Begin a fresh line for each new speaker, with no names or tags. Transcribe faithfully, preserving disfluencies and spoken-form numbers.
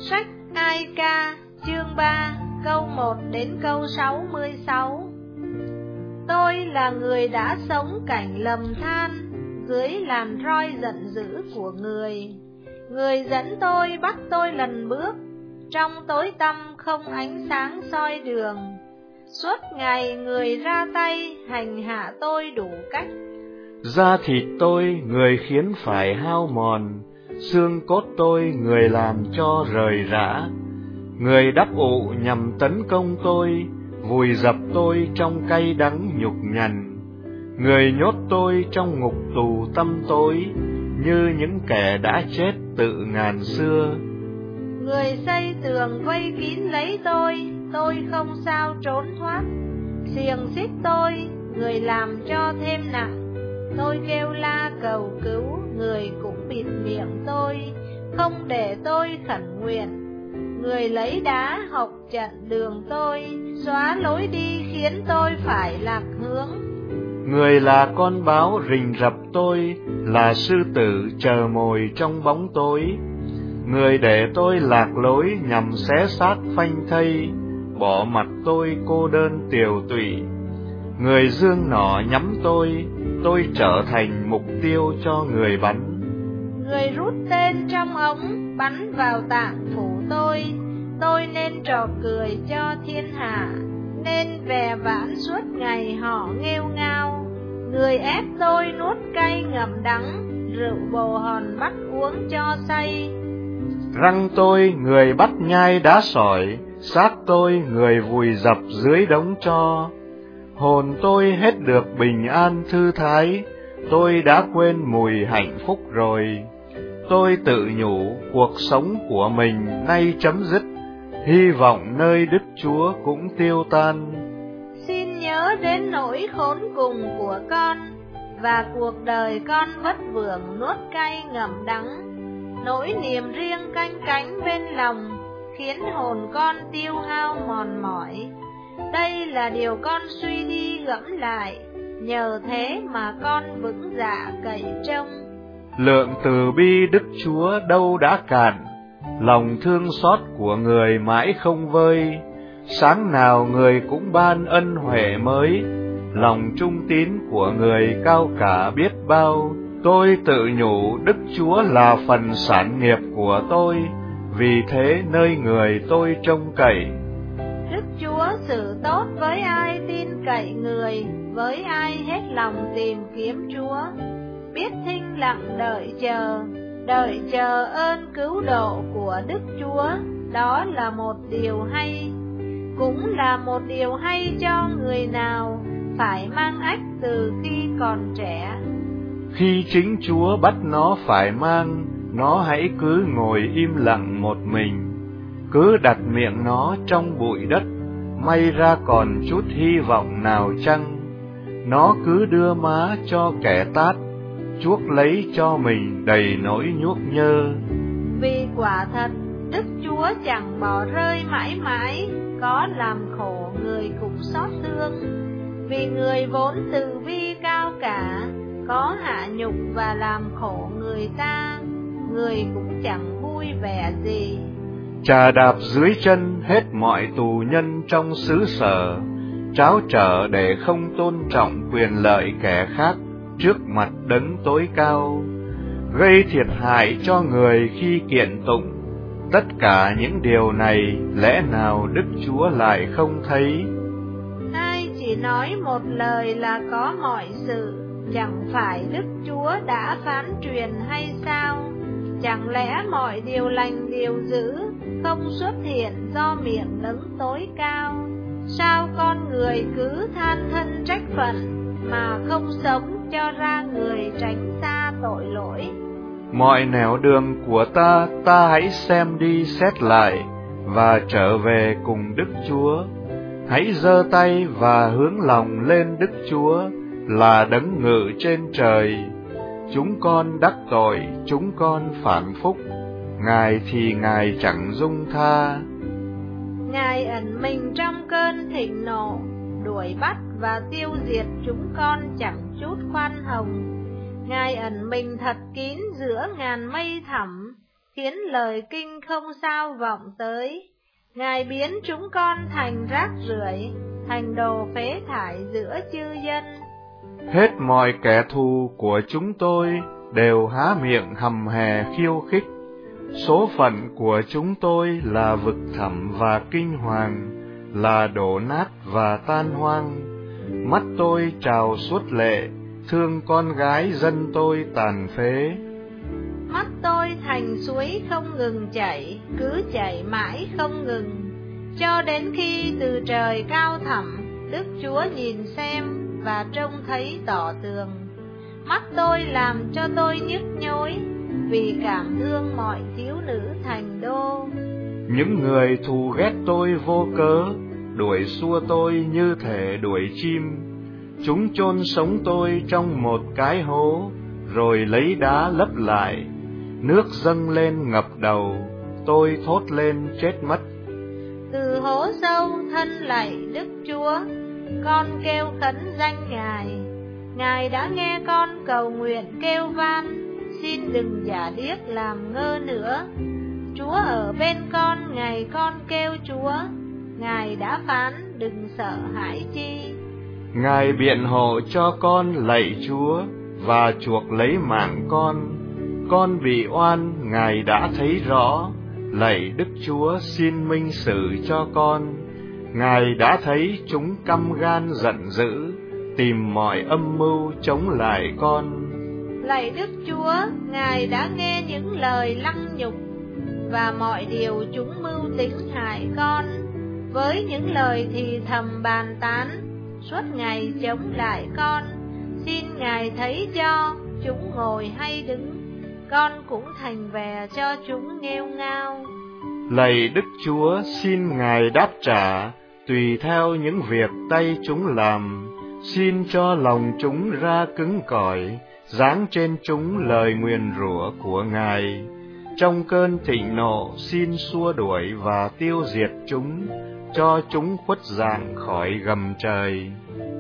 Sách Ai Ca chương ba câu một đến câu sáu mươi sáu. Tôi là người đã sống cảnh lầm than, dưới làn roi giận dữ của người. Người dẫn tôi bắt tôi lần bước, trong tối tăm không ánh sáng soi đường. Suốt ngày người ra tay hành hạ tôi đủ cách.
Da thịt tôi người khiến phải hao mòn, xương cốt tôi người làm cho rời rã. Người đắp ụ nhằm tấn công tôi, vùi dập tôi trong cay đắng nhục nhằn. Người nhốt tôi trong ngục tù tăm tối, như những kẻ đã chết tự ngàn xưa.
Người xây tường vây kín lấy tôi, tôi không sao trốn thoát. Xiềng xích tôi, người làm cho thêm nặng. Tôi kêu la cầu cứu, người cũng bịt miệng tôi, không để tôi khẩn nguyện. Người lấy đá học chặn đường tôi, xóa lối đi khiến tôi phải lạc hướng.
Người là con báo rình rập tôi, là sư tử chờ mồi trong bóng tối. Người để tôi lạc lối nhằm xé xác phanh thây, bỏ mặt tôi cô đơn tiều tụy. Người giương nỏ nhắm tôi, tôi trở thành mục tiêu cho người bắn.
Người rút tên trong ống, bắn vào tạng phủ tôi, tôi nên trò cười cho thiên hạ, nên vẻ vãn suốt ngày họ nghêu ngao. Người ép tôi nuốt cay ngậm đắng, rượu bồ hòn bắt uống cho say.
Răng tôi người bắt nhai đá sỏi, xác tôi người vùi dập dưới đống tro. Hồn tôi hết được bình an thư thái, tôi đã quên mùi hạnh phúc rồi. Tôi tự nhủ cuộc sống của mình nay chấm dứt, hy vọng nơi Đức Chúa cũng tiêu tan.
Xin nhớ đến nỗi khốn cùng của con, và cuộc đời con vất vưởng nuốt cay ngậm đắng. Nỗi niềm riêng canh cánh bên lòng, khiến hồn con tiêu hao mòn mỏi. Đây là điều con suy đi gẫm lại, nhờ thế mà con vững dạ cậy trông.
Lượng từ bi Đức Chúa đâu đã cạn, lòng thương xót của người mãi không vơi. Sáng nào người cũng ban ân huệ mới, lòng trung tín của người cao cả biết bao. Tôi tự nhủ Đức Chúa là phần sản nghiệp của tôi, vì thế nơi người tôi trông cậy.
Đức Chúa xử tốt với ai tin cậy người, với ai hết lòng tìm kiếm Chúa. Biết thinh lặng đợi chờ, đợi chờ ơn cứu độ của Đức Chúa, đó là một điều hay. Cũng là một điều hay cho người nào phải mang ách từ khi còn trẻ.
Khi chính Chúa bắt nó phải mang, nó hãy cứ ngồi im lặng một mình, cứ đặt miệng nó trong bụi đất, may ra còn chút hy vọng nào chăng. Nó cứ đưa má cho kẻ tát, chuốc lấy cho mình đầy nỗi nhuốc nhơ.
Vì quả thật Đức Chúa chẳng bỏ rơi mãi mãi, có làm khổ người cũng xót thương. Vì người vốn từ bi cao cả, có hạ nhục và làm khổ người ta, người cũng chẳng vui vẻ gì.
Chà đạp dưới chân hết mọi tù nhân trong xứ sở, tráo trở để không tôn trọng quyền lợi kẻ khác trước mặt đấng tối cao, gây thiệt hại cho người khi kiện tụng. Tất cả những điều này lẽ nào Đức Chúa lại không thấy?
Ai chỉ nói một lời là có mọi sự, chẳng phải Đức Chúa đã phán truyền hay sao? Chẳng lẽ mọi điều lành điều dữ không xuất hiện do miệng đấng tối cao? Sao con người cứ than thân trách phận, mà không sống cho ra người tránh xa tội lỗi?
Mọi nẻo đường của ta, ta hãy xem đi xét lại, và trở về cùng Đức Chúa. Hãy giơ tay và hướng lòng lên Đức Chúa, là đấng ngự trên trời. Chúng con đắc tội, chúng con phản phúc, Ngài thì Ngài chẳng dung tha.
Ngài ẩn mình trong cơn thịnh nộ, đuổi bắt và tiêu diệt chúng con chẳng chút khoan hồng. Ngài ẩn mình thật kín giữa ngàn mây thẳm, khiến lời kinh không sao vọng tới. Ngài biến chúng con thành rác rưởi, thành đồ phế thải giữa chư dân.
Hết mọi kẻ thù của chúng tôi đều há miệng hầm hè khiêu khích. Số phận của chúng tôi là vực thẳm và kinh hoàng, là đổ nát và tan hoang. Mắt tôi trào suốt lệ, thương con gái dân tôi tàn phế.
Mắt tôi thành suối không ngừng chảy, cứ chảy mãi không ngừng, cho đến khi từ trời cao thẳm, Đức Chúa nhìn xem và trông thấy tỏ tường. Mắt tôi làm cho tôi nhức nhối, vì cảm thương mọi thiếu nữ thành đô.
Những người thù ghét tôi vô cớ, đuổi xua tôi như thể đuổi chim. Chúng chôn sống tôi trong một cái hố, rồi lấy đá lấp lại. Nước dâng lên ngập đầu, tôi thốt lên chết mất.
Từ hố sâu thân lạy Đức Chúa, con kêu khấn danh Ngài. Ngài đã nghe con cầu nguyện kêu van, xin đừng giả điếc làm ngơ nữa. Chúa ở bên con ngày con kêu Chúa, Ngài đã phán đừng sợ hãi chi.
Ngài biện hộ cho con lạy Chúa, và chuộc lấy mạng con. Con bị oan Ngài đã thấy rõ, lạy Đức Chúa xin minh xử cho con. Ngài đã thấy chúng căm gan giận dữ, tìm mọi âm mưu chống lại con.
Lạy Đức Chúa, Ngài đã nghe những lời lăng nhục và mọi điều chúng mưu tính hại con, với những lời thì thầm bàn tán suốt ngày chống lại con. Xin Ngài thấy cho chúng ngồi hay đứng, con cũng thành vè cho chúng nghêu ngao.
Lạy Đức Chúa, xin Ngài đáp trả tùy theo những việc tay chúng làm. Xin cho lòng chúng ra cứng cỏi, giáng trên chúng lời nguyền rủa của Ngài. Trong cơn thịnh nộ xin xua đuổi và tiêu diệt chúng, cho chúng khuất dạng khỏi gầm trời.